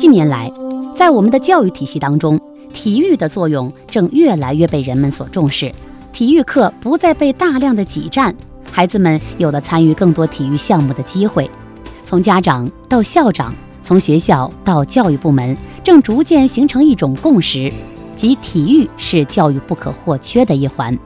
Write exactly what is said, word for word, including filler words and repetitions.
近年来，在我们的教育体系当中，体育的作用正越来越被人们所重视，体育课不再被大量的挤占，孩子们有了参与更多体育项目的机会。从家长到校长，从学校到教育部门，正逐渐形成一种共识，即体育是教育不可或缺的一环。